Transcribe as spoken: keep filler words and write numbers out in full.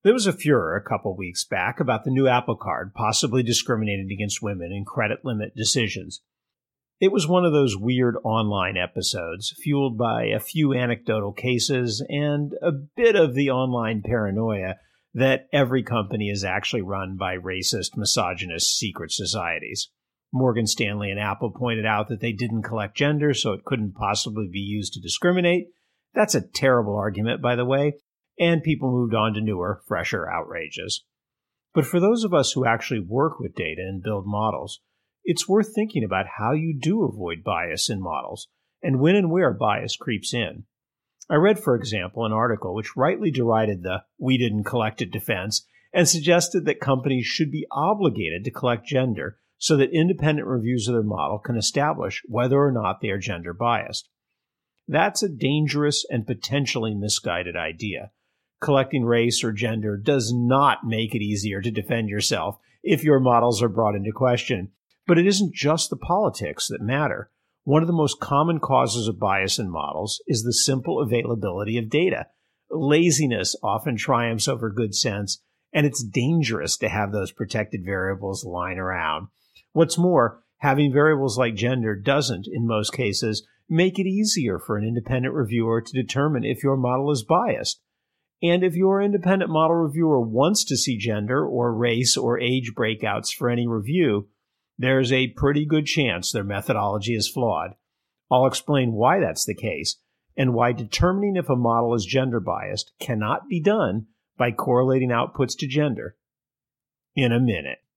There was a furor a couple weeks back about the new Apple Card possibly discriminating against women in credit limit decisions. It was one of those weird online episodes, fueled by a few anecdotal cases and a bit of the online paranoia that every company is actually run by racist, misogynist secret societies. Morgan Stanley and Apple pointed out that they didn't collect gender, so it couldn't possibly be used to discriminate. That's a terrible argument, by the way, and people moved on to newer, fresher outrages. But for those of us who actually work with data and build models, it's worth thinking about how you do avoid bias in models, and when and where bias creeps in. I read, for example, an article which rightly derided the "we didn't collect it" defense and suggested that companies should be obligated to collect gender so that independent reviews of their model can establish whether or not they are gender biased. That's a dangerous and potentially misguided idea. Collecting race or gender does not make it easier to defend yourself if your models are brought into question. But it isn't just the politics that matter. One of the most common causes of bias in models is the simple availability of data. Laziness often triumphs over good sense, and it's dangerous to have those protected variables lying around. What's more, having variables like gender doesn't, in most cases, make it easier for an independent reviewer to determine if your model is biased. And if your independent model reviewer wants to see gender or race or age breakouts for any review, there's a pretty good chance their methodology is flawed. I'll explain why that's the case and why determining if a model is gender biased cannot be done by correlating outputs to gender in a minute.